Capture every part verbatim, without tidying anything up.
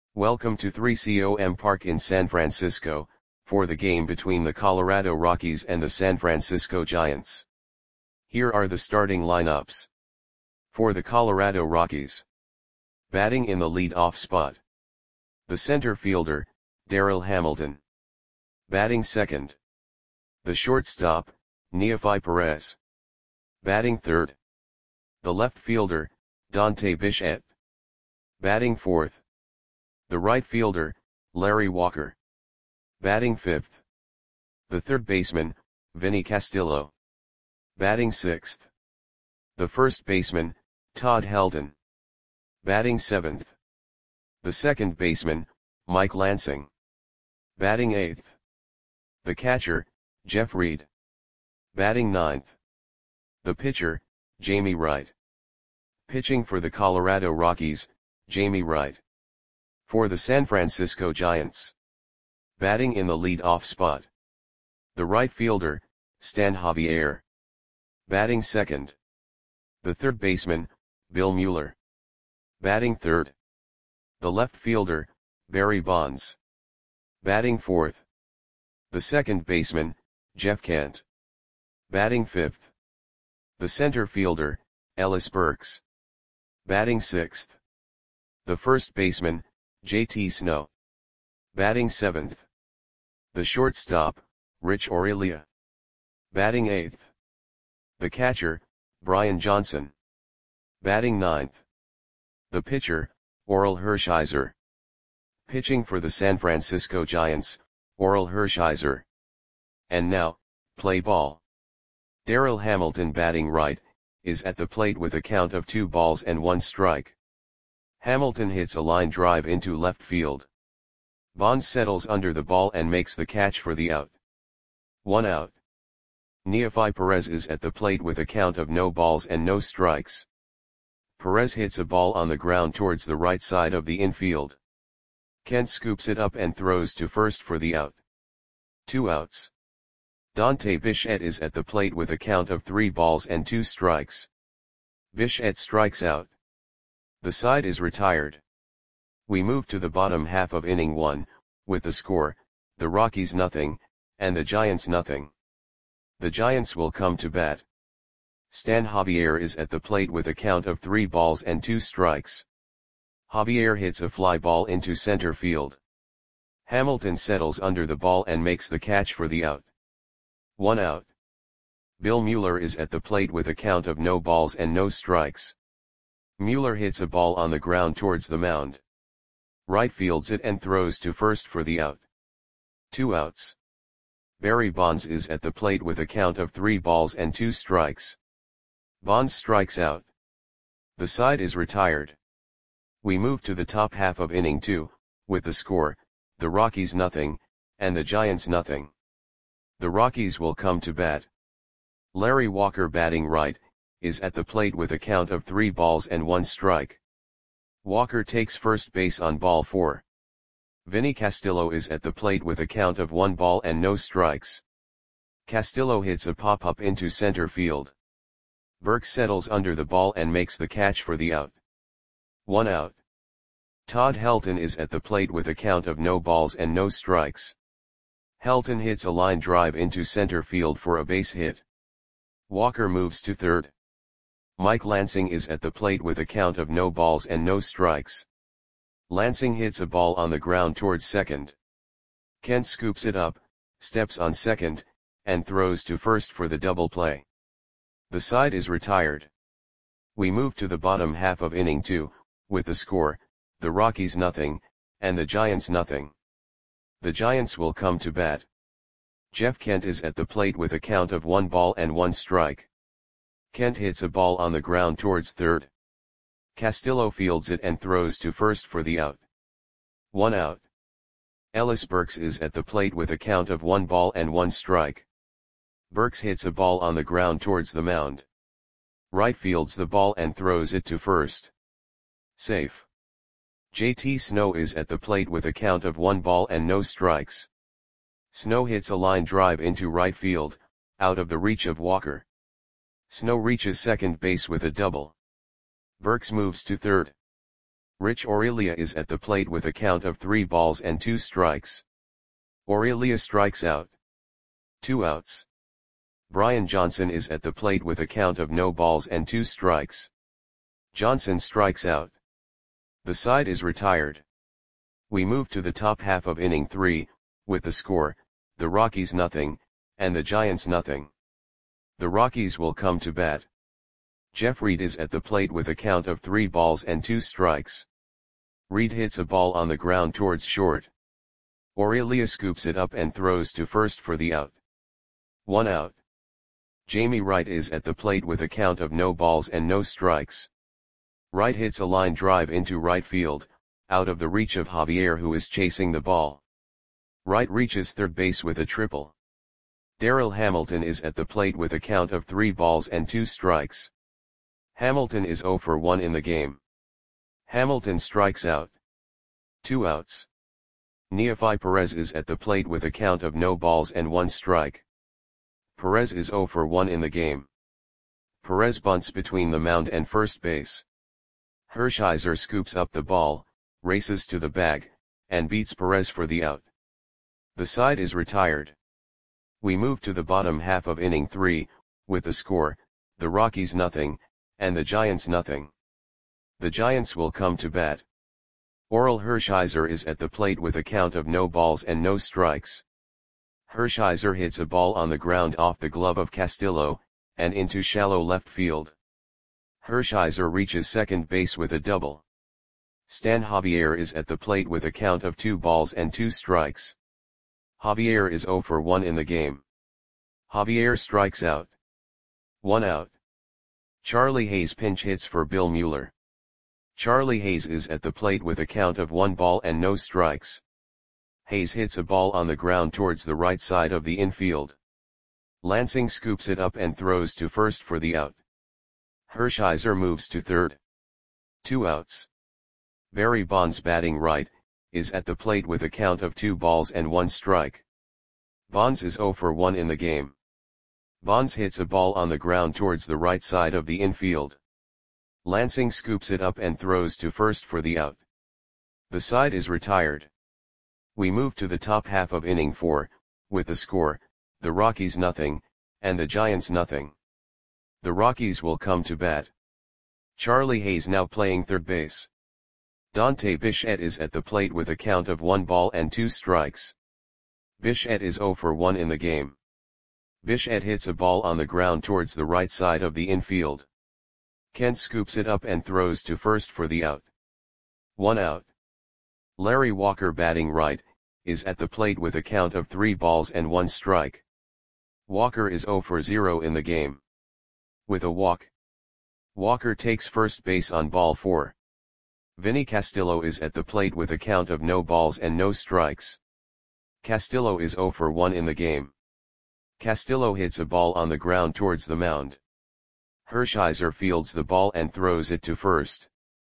Welcome to three C O M Park in San Francisco, for the game between the Colorado Rockies and the San Francisco Giants. Here are the starting lineups. For the Colorado Rockies. Batting in the lead-off spot. The center fielder, Darryl Hamilton. Batting second. The shortstop, Nefi Perez. Batting third. The left fielder, Dante Bichette. Batting fourth. The right fielder, Larry Walker. Batting fifth. The third baseman, Vinny Castillo. Batting sixth. The first baseman, Todd Helton. Batting seventh. The second baseman, Mike Lansing. Batting eighth. The catcher, Jeff Reed. Batting ninth. The pitcher, Jamie Wright. Pitching for the Colorado Rockies, Jamie Wright. For the San Francisco Giants. Batting in the lead-off spot. The right fielder, Stan Javier. Batting second. The third baseman, Bill Mueller. Batting third. The left fielder, Barry Bonds. Batting fourth. The second baseman, Jeff Kent. Batting fifth. The center fielder, Ellis Burks. Batting sixth. The first baseman, J T Snow. Batting seventh. The shortstop, Rich Aurelia. Batting eighth. The catcher, Brian Johnson. Batting ninth. The pitcher, Orel Hershiser. Pitching for the San Francisco Giants, Orel Hershiser. And now, play ball. Darryl Hamilton batting right, is at the plate with a count of two balls and one strike. Hamilton hits a line drive into left field. Bonds settles under the ball and makes the catch for the out. One out. Nefi Perez is at the plate with a count of no balls and no strikes. Perez hits a ball on the ground towards the right side of the infield. Kent scoops it up and throws to first for the out. Two outs. Dante Bichette is at the plate with a count of three balls and two strikes. Bichette strikes out. The side is retired. We move to the bottom half of inning one, with the score, the Rockies nothing, and the Giants nothing. The Giants will come to bat. Stan Javier is at the plate with a count of three balls and two strikes. Javier hits a fly ball into center field. Hamilton settles under the ball and makes the catch for the out. One out. Bill Mueller is at the plate with a count of no balls and no strikes. Mueller hits a ball on the ground towards the mound. Right fields it and throws to first for the out. Two outs. Barry Bonds is at the plate with a count of three balls and two strikes. Bonds strikes out. The side is retired. We move to the top half of inning two, with the score, the Rockies nothing, and the Giants nothing. The Rockies will come to bat. Larry Walker batting right, is at the plate with a count of three balls and one strike. Walker takes first base on ball four. Vinny Castillo is at the plate with a count of one ball and no strikes. Castillo hits a pop-up into center field. Burks settles under the ball and makes the catch for the out. One out. Todd Helton is at the plate with a count of no balls and no strikes. Helton hits a line drive into center field for a base hit. Walker moves to third. Mike Lansing is at the plate with a count of no balls and no strikes. Lansing hits a ball on the ground towards second. Kent scoops it up, steps on second, and throws to first for the double play. The side is retired. We move to the bottom half of inning two, with the score, the Rockies nothing, and the Giants nothing. The Giants will come to bat. Jeff Kent is at the plate with a count of one ball and one strike. Kent hits a ball on the ground towards third. Castillo fields it and throws to first for the out. One out. Ellis Burks is at the plate with a count of one ball and one strike. Burks hits a ball on the ground towards the mound. Right fields the ball and throws it to first. Safe. J T Snow is at the plate with a count of one ball and no strikes. Snow hits a line drive into right field, out of the reach of Walker. Snow reaches second base with a double. Burks moves to third. Rich Aurelia is at the plate with a count of three balls and two strikes. Aurelia strikes out. Two outs. Brian Johnson is at the plate with a count of no balls and two strikes. Johnson strikes out. The side is retired. We move to the top half of inning three, with the score, the Rockies nothing, and the Giants nothing. The Rockies will come to bat. Jeff Reed is at the plate with a count of three balls and two strikes. Reed hits a ball on the ground towards short. Aurelia scoops it up and throws to first for the out. One out. Jamie Wright is at the plate with a count of no balls and no strikes. Wright hits a line drive into right field, out of the reach of Javier, who is chasing the ball. Wright reaches third base with a triple. Darryl Hamilton is at the plate with a count of three balls and two strikes. Hamilton is oh for one in the game. Hamilton strikes out. Two outs. Neofi Perez is at the plate with a count of no balls and one strike. Perez is oh for one in the game. Perez bunts between the mound and first base. Hershiser scoops up the ball, races to the bag, and beats Perez for the out. The side is retired. We move to the bottom half of inning three, with the score, the Rockies nothing, and the Giants nothing. The Giants will come to bat. Orel Hershiser is at the plate with a count of no balls and no strikes. Hershiser hits a ball on the ground off the glove of Castillo, and into shallow left field. Hershiser reaches second base with a double. Stan Javier is at the plate with a count of two balls and two strikes. Javier is oh for one in the game. Javier strikes out. One out. Charlie Hayes pinch hits for Bill Mueller. Charlie Hayes is at the plate with a count of one ball and no strikes. Hayes hits a ball on the ground towards the right side of the infield. Lansing scoops it up and throws to first for the out. Hershiser moves to third. Two outs. Barry Bonds, batting right, is at the plate with a count of two balls and one strike. Bonds is oh for one in the game. Bonds hits a ball on the ground towards the right side of the infield. Lansing scoops it up and throws to first for the out. The side is retired. We move to the top half of inning four, with the score, the Rockies nothing, and the Giants nothing. The Rockies will come to bat. Charlie Hayes now playing third base. Dante Bichette is at the plate with a count of one ball and two strikes. Bichette is oh for one in the game. Bichette hits a ball on the ground towards the right side of the infield. Kent scoops it up and throws to first for the out. One out. Larry Walker, batting right, is at the plate with a count of three balls and one strike. Walker is oh for zero in the game. With a walk, Walker takes first base on ball four. Vinny Castillo is at the plate with a count of no balls and no strikes. Castillo is oh for one in the game. Castillo hits a ball on the ground towards the mound. Hershiser fields the ball and throws it to first.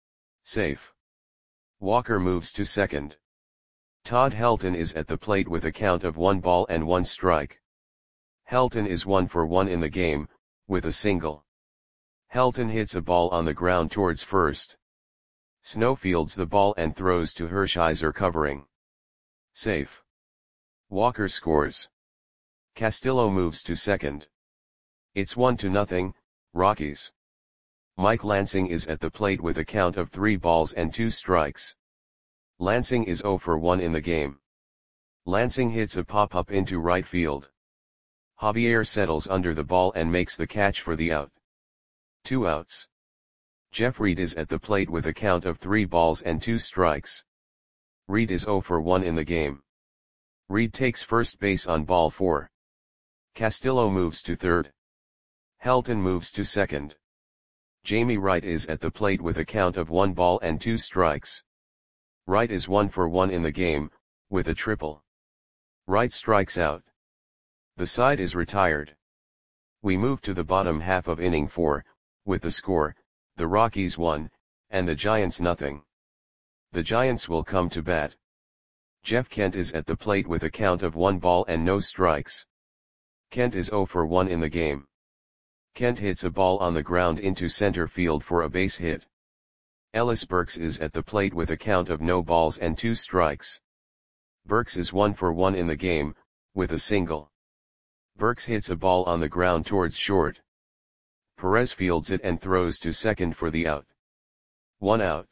Safe. Walker moves to second. Todd Helton is at the plate with a count of one ball and one strike. Helton is one for one in the game, with a single. Helton hits a ball on the ground towards first. Snow fields the ball and throws to Hershiser, covering. Safe. Walker scores. Castillo moves to second. It's one to nothing, Rockies. Mike Lansing is at the plate with a count of three balls and two strikes. Lansing is oh for one in the game. Lansing hits a pop-up into right field. Javier settles under the ball and makes the catch for the out. Two outs. Jeff Reed is at the plate with a count of three balls and two strikes. Reed is oh for one in the game. Reed takes first base on ball four. Castillo moves to third. Helton moves to second. Jamie Wright is at the plate with a count of one ball and two strikes. Wright is one for one in the game, with a triple. Wright strikes out. The side is retired. We move to the bottom half of inning four, with the score, the Rockies one, and the Giants nothing. The Giants will come to bat. Jeff Kent is at the plate with a count of one ball and no strikes. Kent is oh for one in the game. Kent hits a ball on the ground into center field for a base hit. Ellis Burks is at the plate with a count of no balls and two strikes. Burks is one for one in the game, with a single. Burks hits a ball on the ground towards short. Perez fields it and throws to second for the out. One out.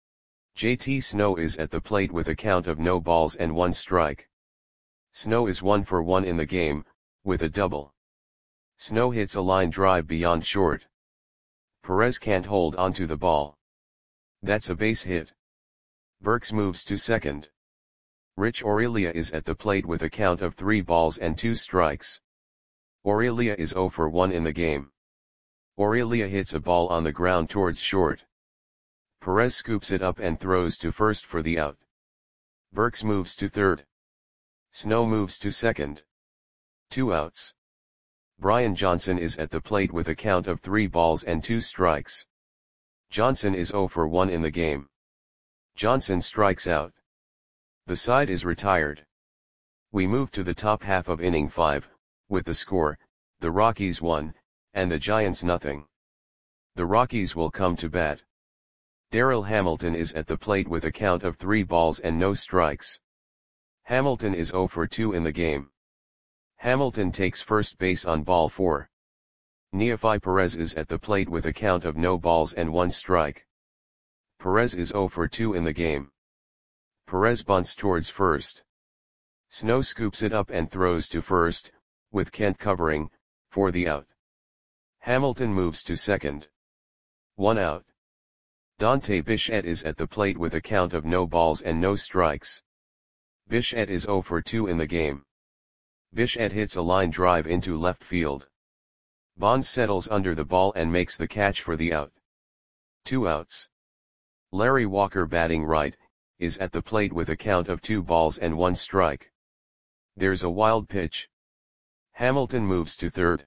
J T Snow is at the plate with a count of no balls and one strike. Snow is one for one in the game, with a double. Snow hits a line drive beyond short. Perez can't hold onto the ball. That's a base hit. Burks moves to second. Rich Aurelia is at the plate with a count of three balls and two strikes. Aurelia is zero for one in the game. Aurelia hits a ball on the ground towards short. Perez scoops it up and throws to first for the out. Burks moves to third. Snow moves to second. Two outs. Brian Johnson is at the plate with a count of three balls and two strikes. Johnson is zero for one in the game. Johnson strikes out. The side is retired. We move to the top half of inning five, with the score, the Rockies one, and the Giants nothing. The Rockies will come to bat. Darryl Hamilton is at the plate with a count of three balls and no strikes. Hamilton is zero for two in the game. Hamilton takes first base on ball four. Neefi Perez is at the plate with a count of no balls and one strike. Perez is zero for two in the game. Perez bunts towards first. Snow scoops it up and throws to first, with Kent covering, for the out. Hamilton moves to second. One out. Dante Bichette is at the plate with a count of no balls and no strikes. Bichette is zero for two in the game. Bichette hits a line drive into left field. Bonds settles under the ball and makes the catch for the out. Two outs. Larry Walker, batting right, is at the plate with a count of two balls and one strike. There's a wild pitch. Hamilton moves to third.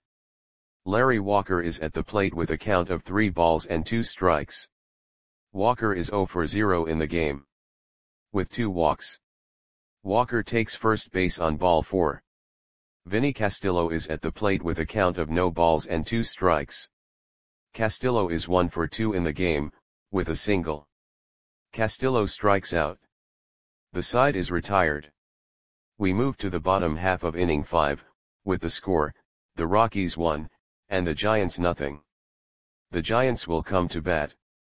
Larry Walker is at the plate with a count of three balls and two strikes. Walker is zero for zero in the game. With two walks. Walker takes first base on ball four. Vinny Castillo is at the plate with a count of no balls and two strikes. Castillo is one for two in the game, with a single. Castillo strikes out. The side is retired. We move to the bottom half of inning five, with the score, the Rockies one, and the Giants nothing. The Giants will come to bat.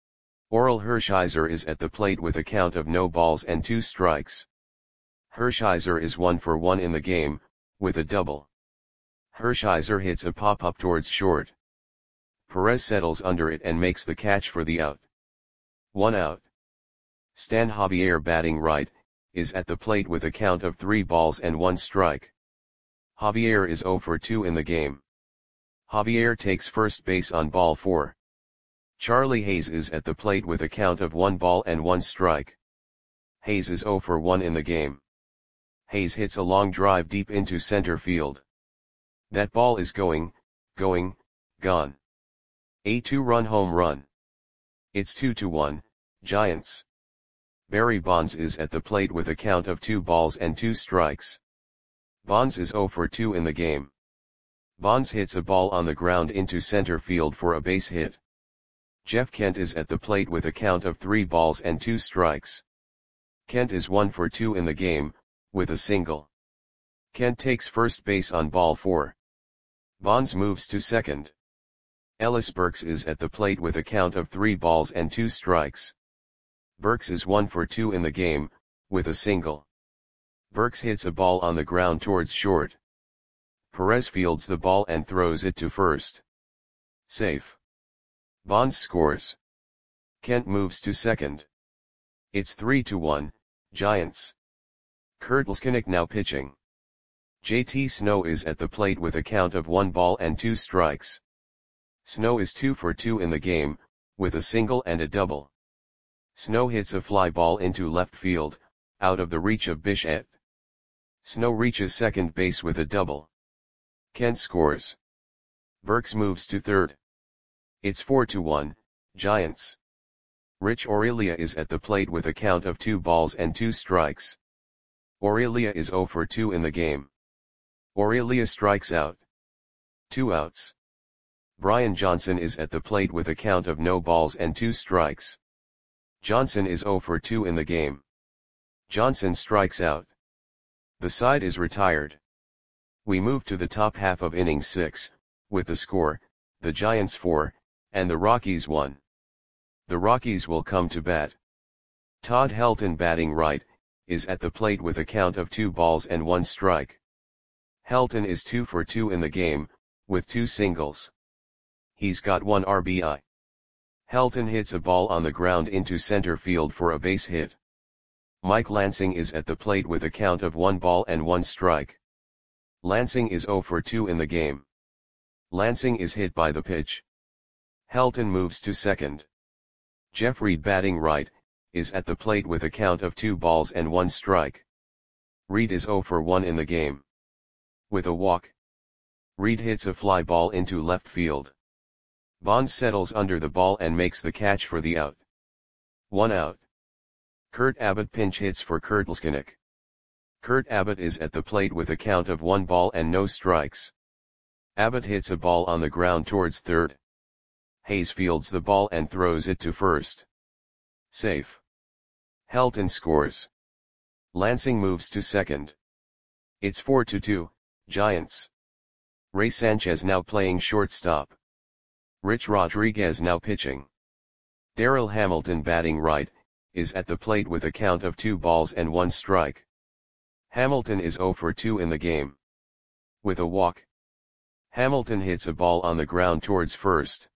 Orel Hershiser is at the plate with a count of no balls and two strikes. Hershiser is one for one in the game, with a double. Hershiser hits a pop-up towards short. Perez settles under it and makes the catch for the out. One out. Stan Javier, batting right, is at the plate with a count of three balls and one strike. Javier is zero for two in the game. Javier takes first base on ball four. Charlie Hayes is at the plate with a count of one ball and one strike. Hayes is zero for one in the game. Hayes hits a long drive deep into center field. That ball is going, going, gone. A two-run home run. It's two to one, Giants. Barry Bonds is at the plate with a count of two balls and two strikes. Bonds is zero for two in the game. Bonds hits a ball on the ground into center field for a base hit. Jeff Kent is at the plate with a count of three balls and two strikes. Kent is one for two in the game, with a single. Kent takes first base on ball four. Bonds moves to second. Ellis Burks is at the plate with a count of three balls and two strikes. Burks is one for two in the game, with a single. Burks hits a ball on the ground towards short. Perez fields the ball and throws it to first. Safe. Bonds scores. Kent moves to second. It's three to one, Giants. Kurt Leskinick now pitching. J T Snow is at the plate with a count of one ball and two strikes. Snow is two for two in the game, with a single and a double. Snow hits a fly ball into left field, out of the reach of Bichette. Snow reaches second base with a double. Kent scores. Burks moves to third. It's four to one, Giants. Rich Aurelia is at the plate with a count of two balls and two strikes. Aurelia is zero for two in the game. Aurelia strikes out. Two outs. Brian Johnson is at the plate with a count of no balls and two strikes. Johnson is zero for two in the game. Johnson strikes out. The side is retired. We move to the top half of inning six, with the score, the Giants four, and the Rockies one. The Rockies will come to bat. Todd Helton, batting right, is at the plate with a count of two balls and one strike. Helton is two for two in the game, with two singles. He's got one R B I. Helton hits a ball on the ground into center field for a base hit. Mike Lansing is at the plate with a count of one ball and one strike. Lansing is zero for two in the game. Lansing is hit by the pitch. Helton moves to second. Jeff Reed, batting right, is at the plate with a count of two balls and one strike. Reed is zero for one in the game. With a walk, Reed hits a fly ball into left field. Bonds settles under the ball and makes the catch for the out. One out. Kurt Abbott pinch hits for Kurt Leskinick. Kurt Abbott is at the plate with a count of one ball and no strikes. Abbott hits a ball on the ground towards third. Hayes fields the ball and throws it to first. Safe. Helton scores. Lansing moves to second. It's four to two, Giants. Ray Sanchez now playing shortstop. Rich Rodriguez now pitching. Darryl Hamilton, batting right, is at the plate with a count of two balls and one strike. Hamilton is zero for two in the game. With a walk, Hamilton hits a ball on the ground towards first.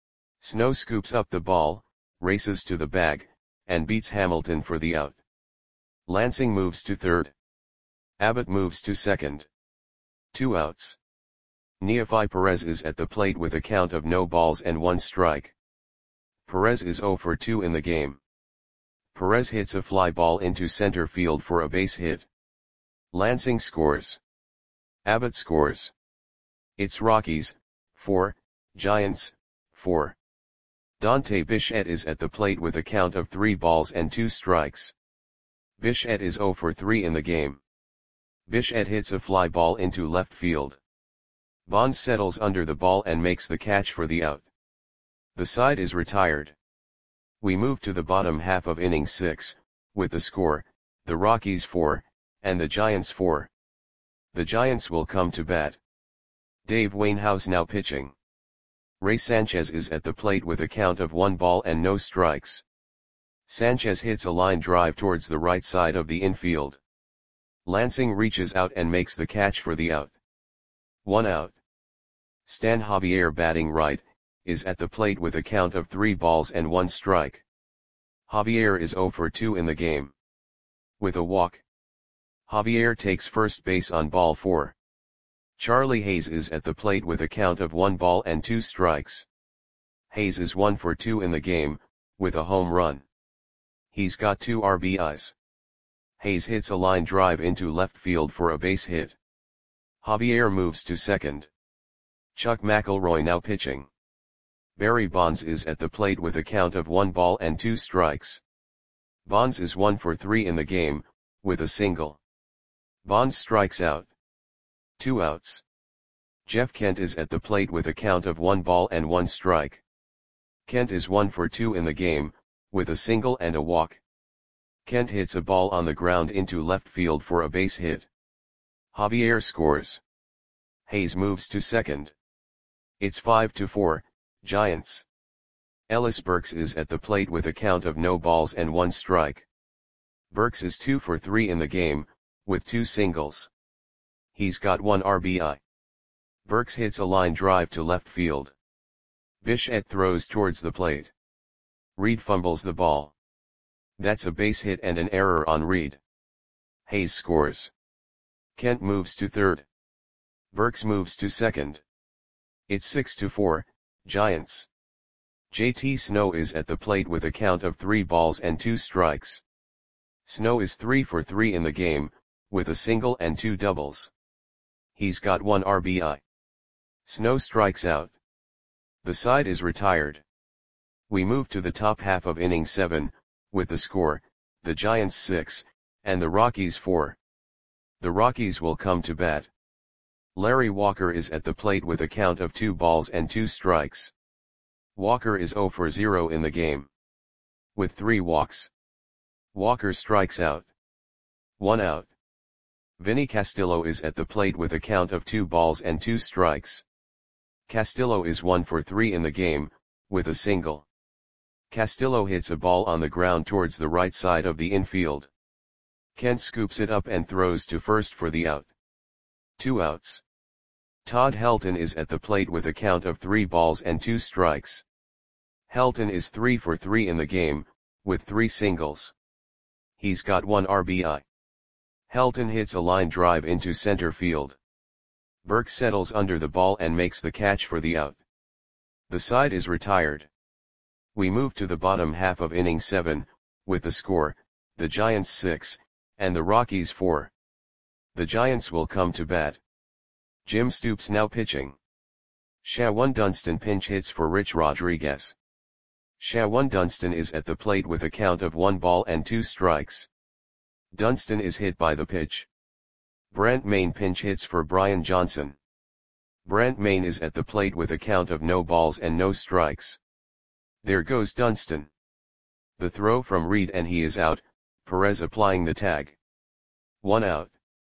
Snow scoops up the ball, races to the bag, and beats Hamilton for the out. Lansing moves to third. Abbott moves to second. Two outs. Neefi Perez is at the plate with a count of no balls and one strike. Perez is zero for two in the game. Perez hits a fly ball into center field for a base hit. Lansing scores. Abbott scores. It's Rockies, four, Giants, four. Dante Bichette is at the plate with a count of three balls and two strikes. Bichette is zero for three in the game. Bichette hits a fly ball into left field. Bonds settles under the ball and makes the catch for the out. The side is retired. We move to the bottom half of inning six, with the score, the Rockies four, and the Giants four. The Giants will come to bat. Dave Wainhouse now pitching. Ray Sanchez is at the plate with a count of one ball and no strikes. Sanchez hits a line drive towards the right side of the infield. Lansing reaches out and makes the catch for the out. One out. Stan Javier, batting right, is at the plate with a count of three balls and one strike. Javier is zero for two in the game. With a walk, Javier takes first base on ball four. Charlie Hayes is at the plate with a count of one ball and two strikes. Hayes is one for two in the game, with a home run. He's got two R B Is. Hayes hits a line drive into left field for a base hit. Javier moves to second. Chuck McElroy now pitching. Barry Bonds is at the plate with a count of one ball and two strikes. Bonds is one for three in the game, with a single. Bonds strikes out. Two outs. Jeff Kent is at the plate with a count of one ball and one strike. Kent is one for two in the game, with a single and a walk. Kent hits a ball on the ground into left field for a base hit. Javier scores. Hayes moves to second. It's five to four, Giants. Ellis Burks is at the plate with a count of no balls and one strike. Burks is two for three in the game, with two singles. He's got one R B I. Burks hits a line drive to left field. Bichette throws towards the plate. Reed fumbles the ball. That's a base hit and an error on Reed. Hayes scores. Kent moves to third. Burks moves to second. It's six to four, Giants. J T Snow is at the plate with a count of three balls and two strikes. Snow is three for three in the game, with a single and two doubles. He's got one R B I. Snow strikes out. The side is retired. We move to the top half of inning seven, with the score, the Giants six, and the Rockies four. The Rockies will come to bat. Larry Walker is at the plate with a count of two balls and two strikes. Walker is zero for zero in the game. with three walks. Walker strikes out. One out. Vinny Castillo is at the plate with a count of two balls and two strikes. Castillo is one for three in the game, with a single. Castillo hits a ball on the ground towards the right side of the infield. Kent scoops it up and throws to first for the out. Two outs. Todd Helton is at the plate with a count of three balls and two strikes. Helton is three for three in the game, with three singles. He's got one R B I. Helton hits a line drive into center field. Burke settles under the ball and makes the catch for the out. The side is retired. We move to the bottom half of inning seven, with the score, the Giants six, and the Rockies four. The Giants will come to bat. Jim Stoops now pitching. Shawan Dunston pinch hits for Rich Rodriguez. Shawan Dunston is at the plate with a count of one ball and two strikes. Dunston is hit by the pitch. Brent Maine pinch hits for Brian Johnson. Brent Maine is at the plate with a count of no balls and no strikes. There goes Dunston. The throw from Reed and he is out, Perez applying the tag. One out.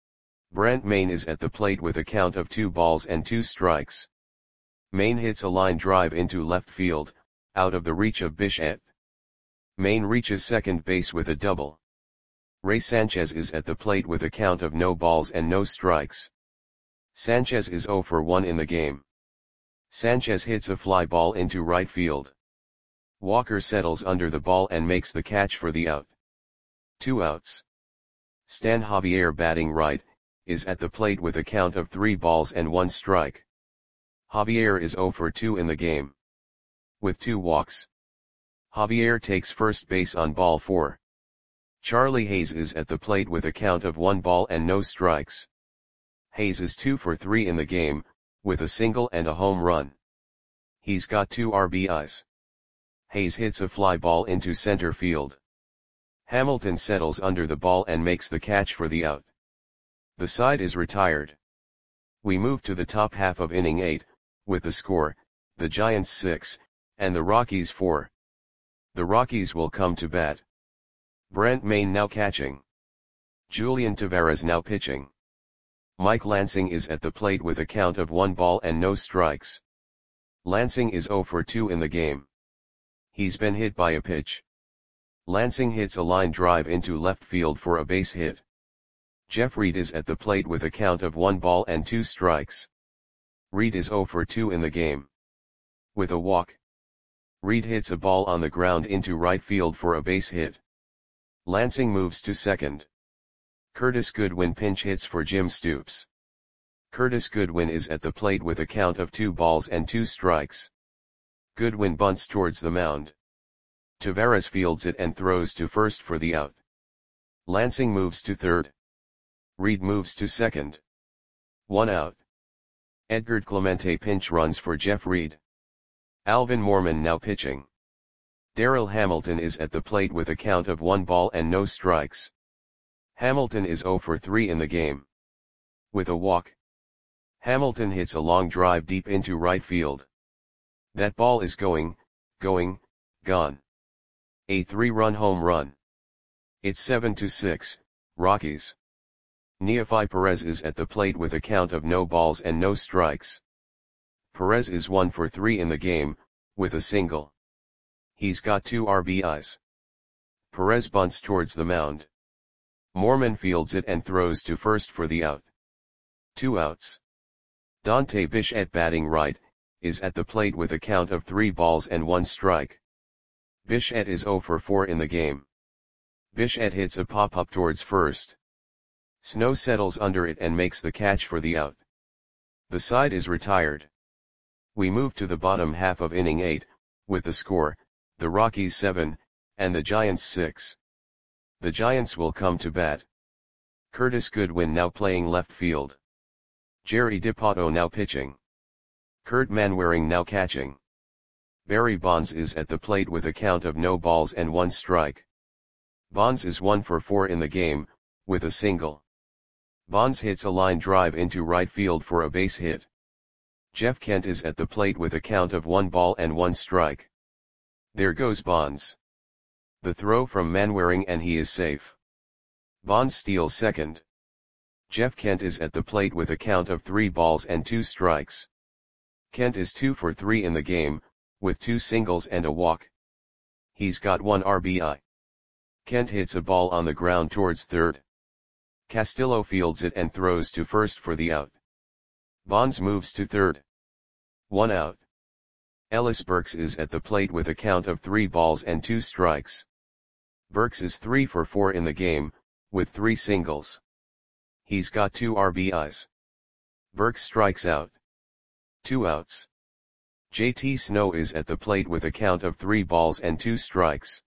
Brent Maine is at the plate with a count of two balls and two strikes. Maine hits a line drive into left field, out of the reach of Bichette. Maine reaches second base with a double. Ray Sanchez is at the plate with a count of no balls and no strikes. Sanchez is zero for one in the game. Sanchez hits a fly ball into right field. Walker settles under the ball and makes the catch for the out. Two outs. Stan Javier batting right, is at the plate with a count of three balls and one strike. Javier is zero for two in the game. With two walks. Javier takes first base on ball four. Charlie Hayes is at the plate with a count of one ball and no strikes. Hayes is two for three in the game, with a single and a home run. He's got two R B Is. Hayes hits a fly ball into center field. Hamilton settles under the ball and makes the catch for the out. The side is retired. We move to the top half of inning eight, with the score, the Giants six, and the Rockies four. The Rockies will come to bat. Brent Maine now catching. Julian Taveras now pitching. Mike Lansing is at the plate with a count of one ball and no strikes. Lansing is zero for two in the game. He's been hit by a pitch. Lansing hits a line drive into left field for a base hit. Jeff Reed is at the plate with a count of one ball and two strikes. Reed is zero for two in the game. With a walk. Reed hits a ball on the ground into right field for a base hit. Lansing moves to second. Curtis Goodwin pinch hits for Jim Stoops. Curtis Goodwin is at the plate with a count of two balls and two strikes. Goodwin bunts towards the mound. Taveras fields it and throws to first for the out. Lansing moves to third. Reed moves to second. One out. Edgar Clemente pinch runs for Jeff Reed. Alvin Mormon now pitching. Darrell Hamilton is at the plate with a count of one ball and no strikes. Hamilton is zero for three in the game. With a walk. Hamilton hits a long drive deep into right field. That ball is going, going, gone. A three-run home run. It's seven to six, Rockies. Neefi Perez is at the plate with a count of no balls and no strikes. Perez is one for three in the game, with a single. He's got two R B Is. Perez bunts towards the mound. Mormon fields it and throws to first for the out. Two outs. Dante Bichette batting right, is at the plate with a count of three balls and one strike. Bichette is zero for four in the game. Bichette hits a pop-up towards first. Snow settles under it and makes the catch for the out. The side is retired. We move to the bottom half of inning eight, with the score, the Rockies seven, and the Giants six. The Giants will come to bat. Curtis Goodwin now playing left field. Jerry DiPato now pitching. Kurt Manwaring now catching. Barry Bonds is at the plate with a count of no balls and one strike. Bonds is one for four in the game, with a single. Bonds hits a line drive into right field for a base hit. Jeff Kent is at the plate with a count of one ball and one strike. There goes Bonds. The throw from Manwaring and he is safe. Bonds steals second. Jeff Kent is at the plate with a count of three balls and two strikes. Kent is two for three in the game, with two singles and a walk. He's got one R B I. Kent hits a ball on the ground towards third. Castillo fields it and throws to first for the out. Bonds moves to third. One out. Ellis Burks is at the plate with a count of three balls and two strikes. Burks is three for four in the game, with three singles. He's got two R B Is. Burks strikes out. Two outs. J T Snow is at the plate with a count of three balls and two strikes.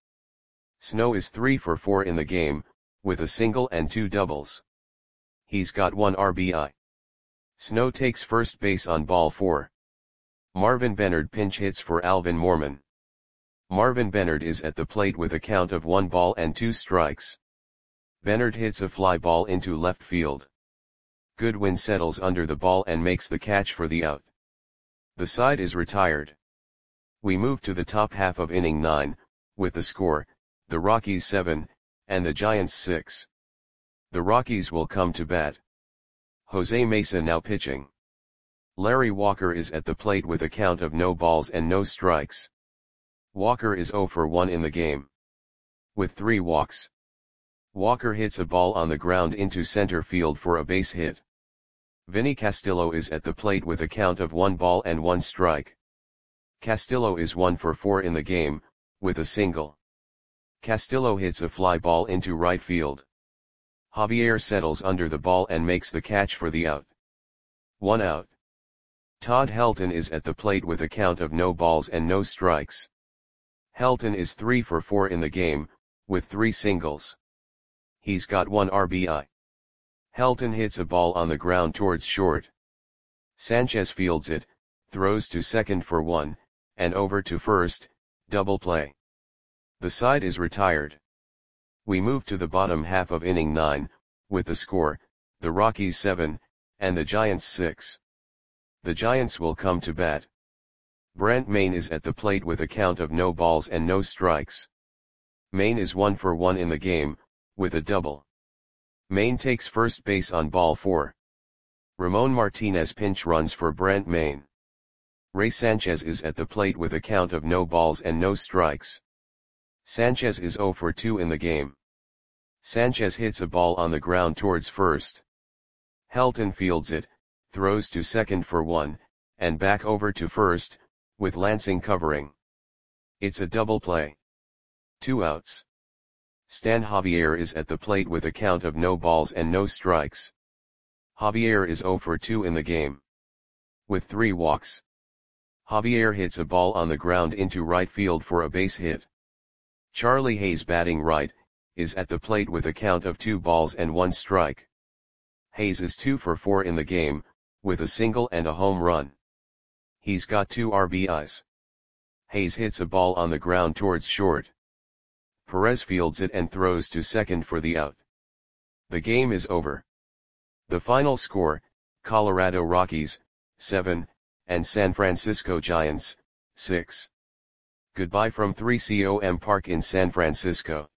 Snow is three for four in the game, with a single and two doubles. He's got one R B I. Snow takes first base on ball four. Marvin Bennard pinch hits for Alvin Mormon. Marvin Bennard is at the plate with a count of one ball and two strikes. Bennard hits a fly ball into left field. Goodwin settles under the ball and makes the catch for the out. The side is retired. We move to the top half of inning nine, with the score, the Rockies seven, and the Giants six. The Rockies will come to bat. Jose Mesa now pitching. Larry Walker is at the plate with a count of no balls and no strikes. Walker is zero for one in the game, with three walks. Walker hits a ball on the ground into center field for a base hit. Vinny Castillo is at the plate with a count of one ball and one strike. Castillo is one for four in the game, with a single. Castillo hits a fly ball into right field. Javier settles under the ball and makes the catch for the out. One out. Todd Helton is at the plate with a count of no balls and no strikes. Helton is three for four in the game, with three singles. He's got one R B I. Helton hits a ball on the ground towards short. Sanchez fields it, throws to second for one, and over to first, double play. The side is retired. We move to the bottom half of inning nine, with the score, the Rockies seven, and the Giants six. The Giants will come to bat. Brent Mayne is at the plate with a count of no balls and no strikes. Mayne is one for one in the game, with a double. Mayne takes first base on ball four. Ramon Martinez pinch runs for Brent Mayne. Ray Sanchez is at the plate with a count of no balls and no strikes. Sanchez is zero for two in the game. Sanchez hits a ball on the ground towards first. Helton fields it, throws to second for one, and back over to first, with Lansing covering. It's a double play. Two outs. Stan Javier is at the plate with a count of no balls and no strikes. Javier is zero for two in the game, with three walks. Javier hits a ball on the ground into right field for a base hit. Charlie Hayes, batting right, is at the plate with a count of two balls and one strike. Hayes is two for four in the game, with a single and a home run. He's got two R B Is. Hayes hits a ball on the ground towards short. Perez fields it and throws to second for the out. The game is over. The final score, Colorado Rockies, seven, and San Francisco Giants, six. Goodbye from three C O M Park in San Francisco.